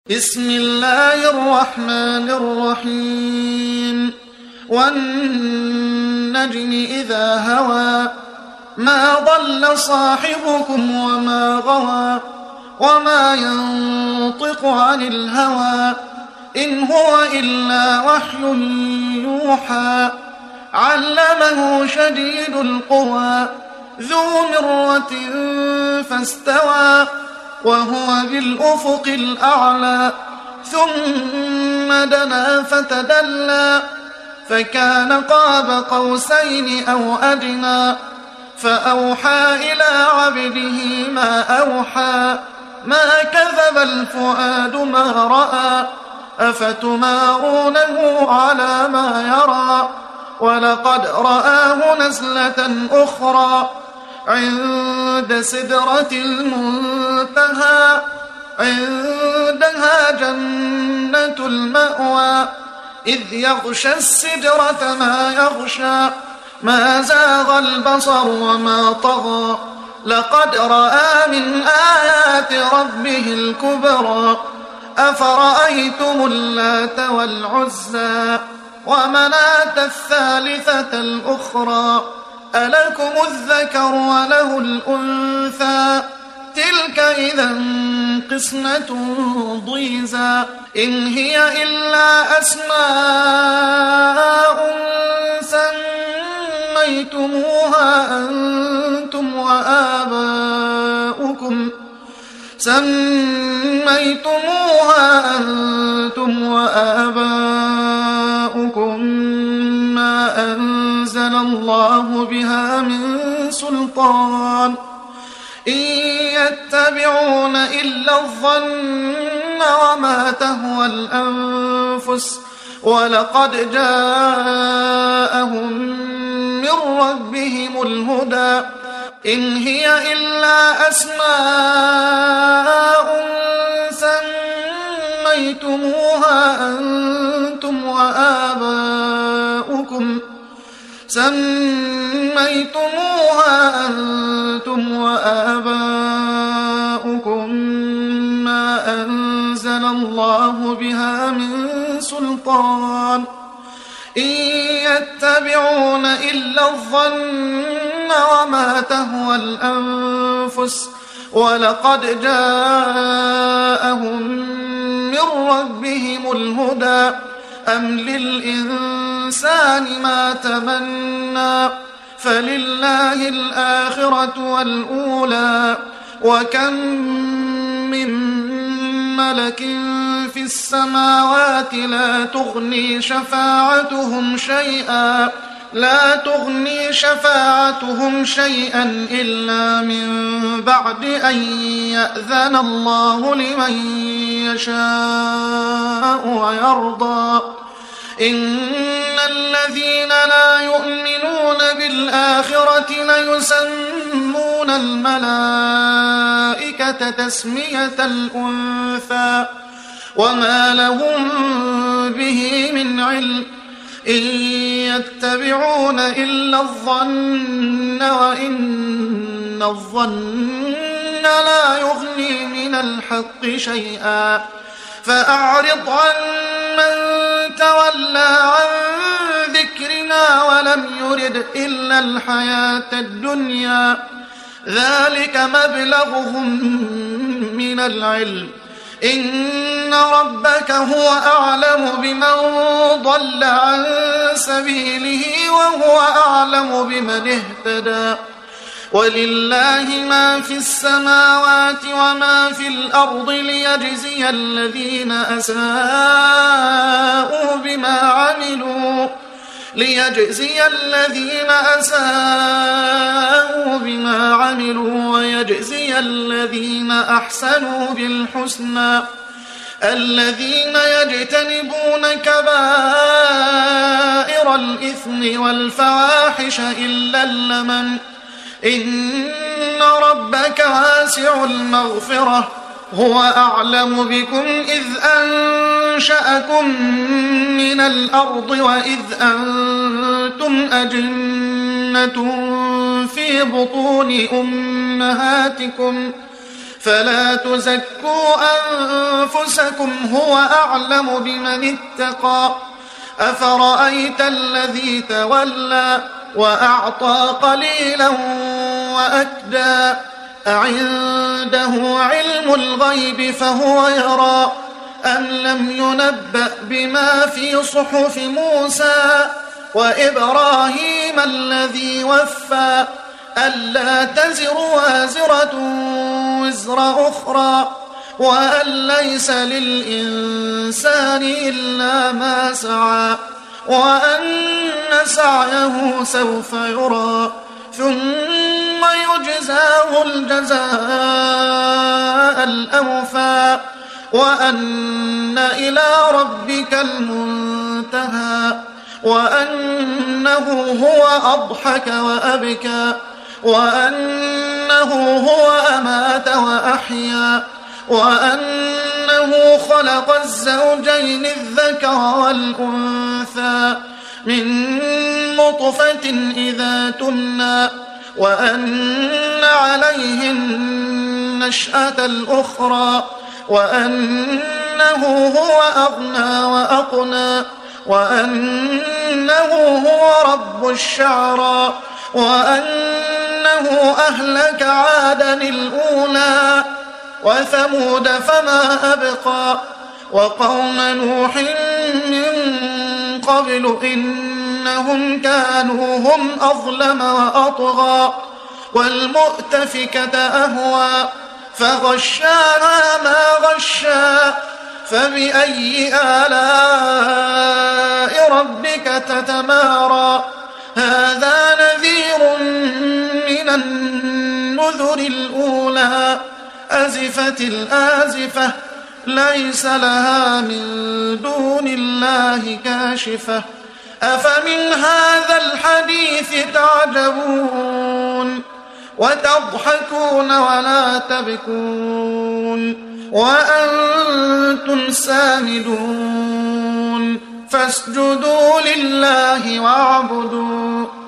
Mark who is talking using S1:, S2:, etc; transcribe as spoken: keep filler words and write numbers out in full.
S1: بسم الله الرحمن الرحيم والنجم إذا هوى ما ضل صاحبكم وما غوى وما ينطق عن الهوى إن هو إلا وحي يوحى علمه شديد القوى ذو مرة فاستوى وهو بالأفق الأعلى ثم دنا فتدلى فكان قاب قوسين أو أدنى فأوحى إلى عبده ما أوحى ما كذب الفؤاد ما رأى أفتمارونه على ما يرى ولقد رآه نزلة أخرى عند سدرة المنتهى عندها جنة المأوى إذ يغشى السدرة ما يغشى ما زاغ البصر وما طغى لقد رأى من آيات ربه الكبرى أفرأيتم اللات والعزى ومناة الثالثة الأخرى ألكم الذكر وله الأنثى تلك إذا قسمة ضيزى إن هي إلا أسماء سميتموها أنتم وآباؤكم سميتموها أنتم وآباؤكم ما أنزل الله بها من سلطان إن يتبعون إلا الظن وما تهوى الأنفس ولقد جاءهم من ربهم الهدى إن هي إلا أسماء سميتموها أنتم وآباؤكم سميتموها أنتم وآباؤكم ما أنزل الله بها من سلطان إن يتبعون إلا الظن وما تهوى الأنفس ولقد جاءهم من ربهم الهدى أم للإنسان ما تمنى فلله الآخرة والأولى وكم من ملك في السماوات لا تغني شفاعتهم شيئا لا تغني شفاعتهم شيئا إلا من بعد أن يأذن الله لمن يشاء ويرضى إن الذين لا يؤمنون بالآخرة ليسمون الملائكة تسمية الأنثى وما لهم به من علم إن يتبعون إلا الظن وإن الظن لا يغني من الحق شيئا فأعرض عن من تولى عن ذكرنا ولم يرد إلا الحياة الدنيا ذلك مبلغهم من العلم إن ربك هو أعلم بمن ضل عن سبيله وهو أعلم بمن اهتدى ولله ما في السماوات وما في الأرض ليجزي الذين أساءوا بما عملوا ليجزي الذين أساءوا بما عملوا ويجزي الذين أحسنوا بالحسنى الذين يجتنبون كبائر الإثم والفواحش إلا اللمم إن ربك واسع المغفرة هو أعلم بكم إذ أنشأكم من الأرض وإذ أنتم أجنة في بطون أمهاتكم فلا تزكوا أنفسكم هو أعلم بمن اتقى أفرأيت الذي تولى وأعطى قليلا وأكدى أعنده علم الغيب فهو يرى أم لم ينبأ بما في صحف موسى وإبراهيم الذي وفى ألا تزر وازرة وزر أخرى وأن ليس للإنسان إلا ما سعى وأن سعيه سوف يرى ثم يجزاه الجزاء الأوفى وأن إلى ربك المنتهى وأنه هو أضحك وأبكى وأنه هو أمات وأحيا وأنه خلق الزوجين الذكر والأنثى من نطفة إذا تمنى وأن عليه النشأة الأخرى وأنه هو أغنى وأقنى وأنه هو رب الشعرى وأنه أهلك عادا الأولى وثمود فما أبقى وقوم نوح من قبل إنهم كانوا هم أظلم وأطغى والمؤتفكة أهوى فغشاها ما غشا فبأي آلاء ربك تتمارى هذا نذير من النذر الأولى أزفت الآزفة ليس لها من دون الله كاشفة أفمن هذا الحديث تعجبون وتضحكون ولا تبكون وأنتم سامدون فاسجدوا لله واعبدوا